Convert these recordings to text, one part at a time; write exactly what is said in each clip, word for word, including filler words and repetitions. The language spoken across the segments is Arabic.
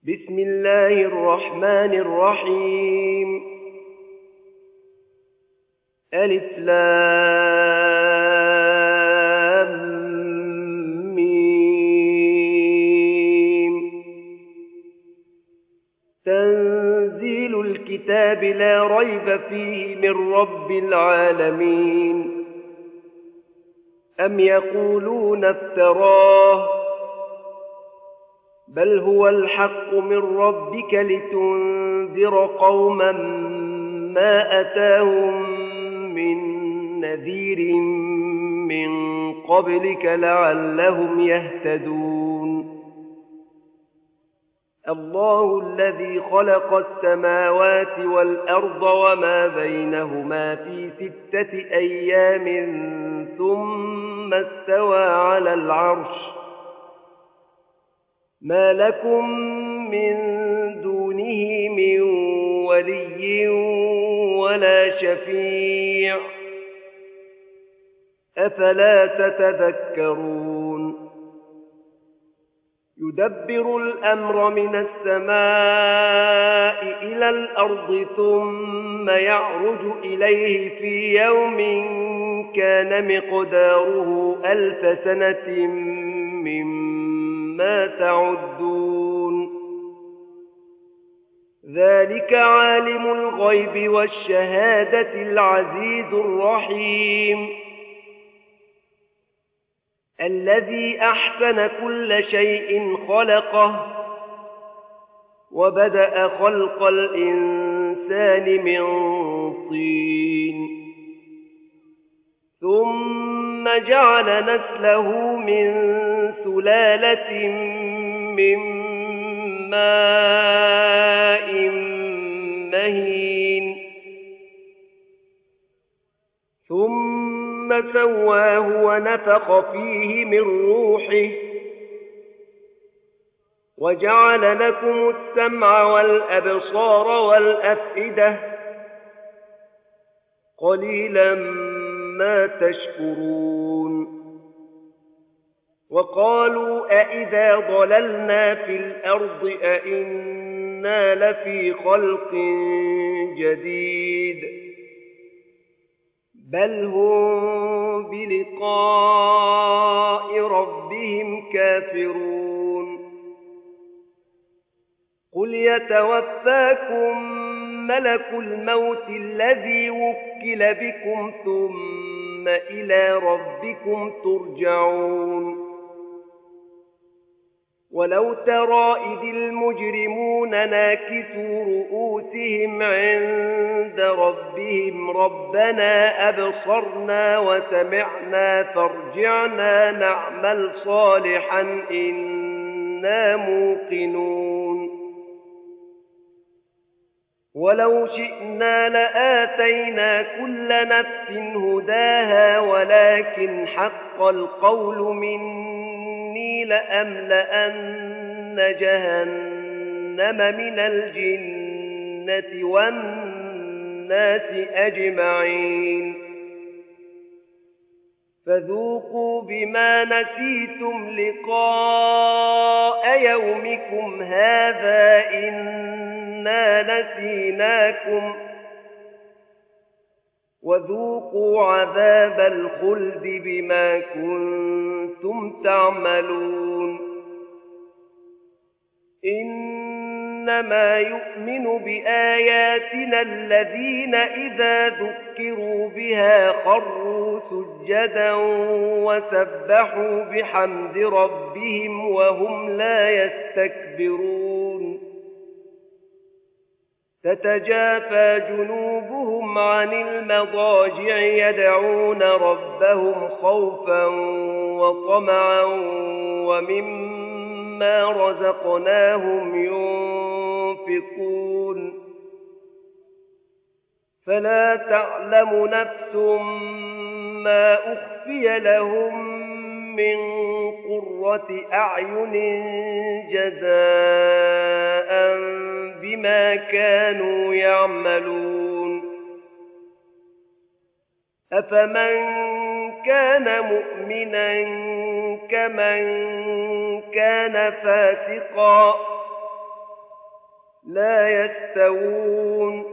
بسم الله الرحمن الرحيم. ألف لام ميم. تنزيل الكتاب لا ريب فيه من رب العالمين. أم يقولون افتراه بل هو الحق من ربك لتنذر قوما ما أتاهم من نذير من قبلك لعلهم يهتدون. الله الذي خلق السماوات والأرض وما بينهما في ستة أيام ثم استوى على العرش. ما لكم من دونه من ولي ولا شفيع أفلا تتذكرون. يدبر الأمر من السماء إلى الأرض ثم يعرج إليه في يوم كان مقداره ألف سنة مما تعدون. ذلك عالم الغيب والشهادة العزيز الرحيم الذي أحسن كل شيء خلقه وبدأ خلق الإنسان من طين ثم جعل نسله من سلالة من ماء مهين ثم سواه ونفخ فيه من روحه وجعل لكم السمع والأبصار والأفئدة قليلا ما تشكرون. وقالوا أئذا ضللنا في الأرض أئنا لفي خلق جديد بل هم بلقاء ربهم كافرون. قل يتوفاكم ملك الموت الذي وكل بكم ثم إلى ربكم ترجعون. ولو ترى إذ المجرمون ناكسوا رؤوسهم عند ربهم ربنا أبصرنا وسمعنا فارجعنا نعمل صالحا إنا موقنون. ولو شئنا لآتينا كل نفس هداها ولكن حق القول مني لأملأن جهنم من الجنة والناس أجمعين. فذوقوا بما نسيتم لقاء يومكم هذا إنا نسيناكم وذوقوا عذاب الخلد بما كنتم تعملون. إنما يؤمن بآياتنا الذين إذا ذكروا بها خروا سجدا وسبحوا بحمد ربهم وهم لا يستكبرون. تتجافى جنوبهم عن المضاجع يدعون ربهم خوفا وطمعا ومما رزقناهم ينفقون. فلا تعلم نفس ما أخفي لهم من قرة أعين جزاء بما كانوا يعملون. أفمن كان مؤمنا كمن كان فاسقا لا يستوون.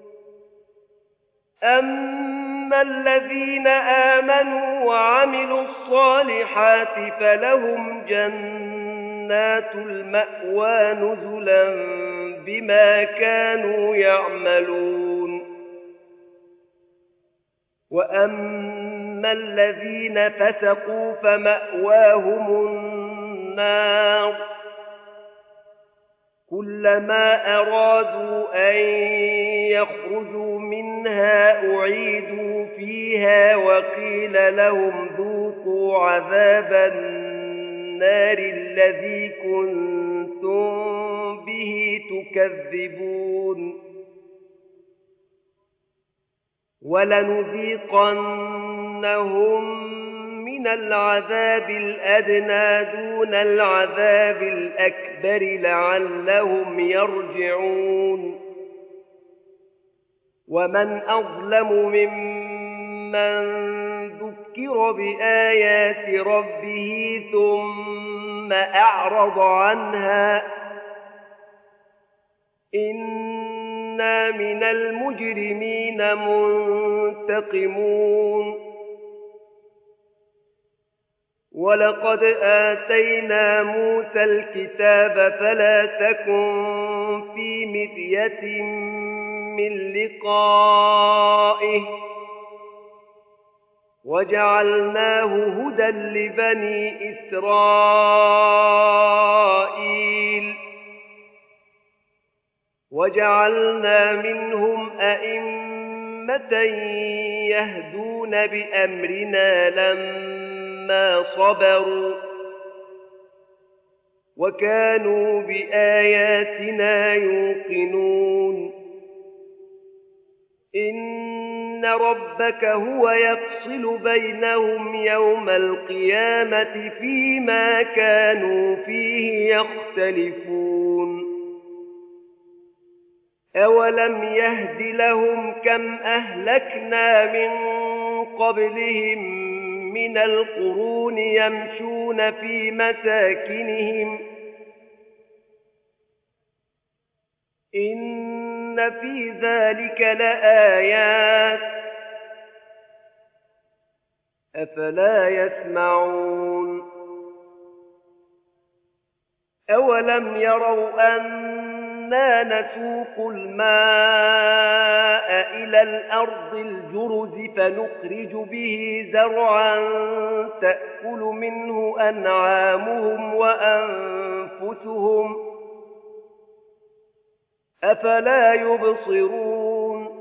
أما الذين آمنوا وعملوا الصالحات فلهم جنات المأوى نزلا بما كانوا يعملون. وأما الذين فسقوا فمأواهم النار كلما أرادوا أن يخرجوا منها أعيدوا فيها وقيل لهم ذوقوا عذاب النار الذي كنتم به تكذبون. ولنذيقنهم من العذاب الأدنى دون العذاب الأكبر لعلهم يرجعون. ومن أظلم ممن ذكر بآيات ربه ثم أعرض عنها إنا من المجرمين منتقمون. ولقد آتينا موسى الكتاب فلا تكن في مرية من لقائه وجعلناه هدى لبني إسرائيل وجعلنا منهم أئمة يهدون بأمرنا لما صبروا وكانوا بآياتنا يوقنون. إن ربك هو يفصل بينهم يوم القيامة فيما كانوا فيه يختلفون. أولم يهد لهم كم أهلكنا من قبلهم من القرون يمشون في مساكنهم إن في ذلك لآيات أفلا يسمعون. أولم يروا أنا نسوق الماء إلى الأرض الجرز فنخرج به زرعا تأكل منه أنعامهم وأنفسهم أفلا يبصرون.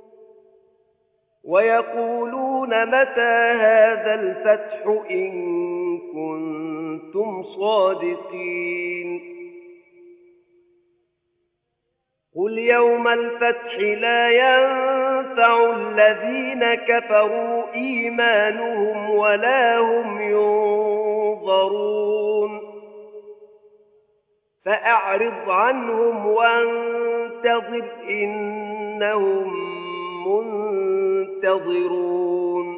ويقولون متى هذا الفتح إن كنتم صادقين. قل يوم الفتح لا ينفع الذين كفروا إيمانهم ولا هم ينظرون. فأعرض عنهم وانتظر إنهم منتظرون.